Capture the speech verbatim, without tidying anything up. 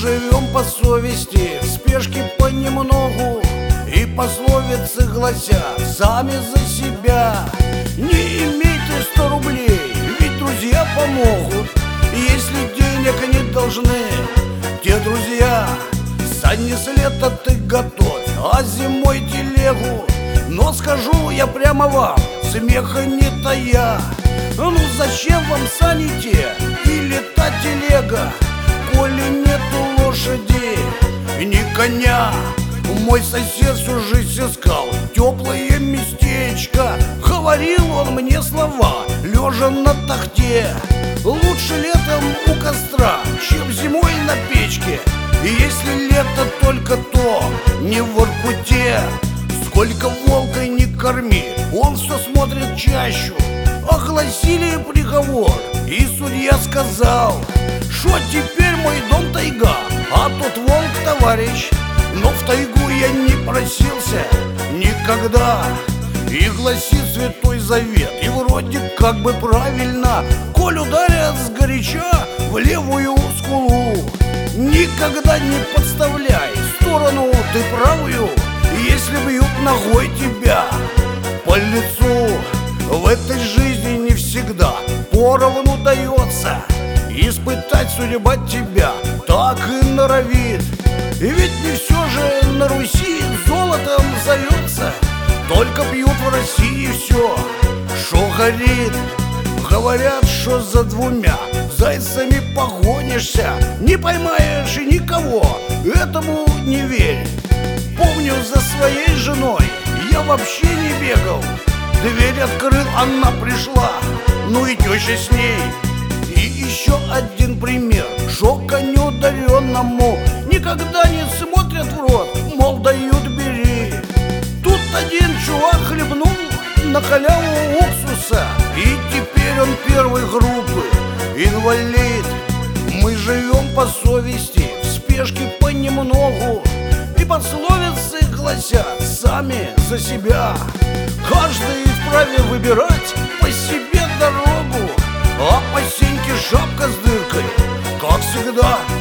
живем по совести, в спешке понемногу, и пословицы гласят: сами за себя. Не имей ты сто рублей, ведь друзья помогут. Если денег не должны те друзья, санни с лета ты готовь, а зимой телегу. Но скажу я прямо вам, смеха не тая: ну зачем вам сани те или та телега, коли нету лошади, ни коня? Мой сосед всю жизнь искал теплое местечко. Говорил он мне слова, лежа на тахте: лучше летом у костра, чем зимой на печке. И если лето только то не в Воркуте. Сколько волка не корми, он все смотрит чащу. Огласили приговор, и судья сказал: шо теперь мой дом тайга, а тот волк товарищ. Но в тайгу я не просился никогда. И гласит Святой Завет, и вроде как бы правильно: коль ударят сгоряча в левую скулу, никогда не подставляй сторону ты правую, если бьют ногой тебя по лицу. В этой жизни не всегда поровну дается, испытать судьба тебя так и норовит. И ведь не все же на Руси золотом зовется, только бьют в России все, шо горит. Говорят, что за двумя зайцами погонишься, не поймаешь никого, этому не верь. Помню, за своей женой я вообще не бегал. Дверь открыл, она пришла, ну и теща с ней. И еще один пример, шо коню даренному никогда не смотрят в рот, мол, дают бери. Тут один чувак хлебнул на халяву уксуса, и теперь он первой группы инвалид. Мы живем по совести, в спешке понемногу, и пословицы гласят: сами за себя. Каждый вправе выбирать по себе дорогу, а по синьке шапка с дыркой, как всегда.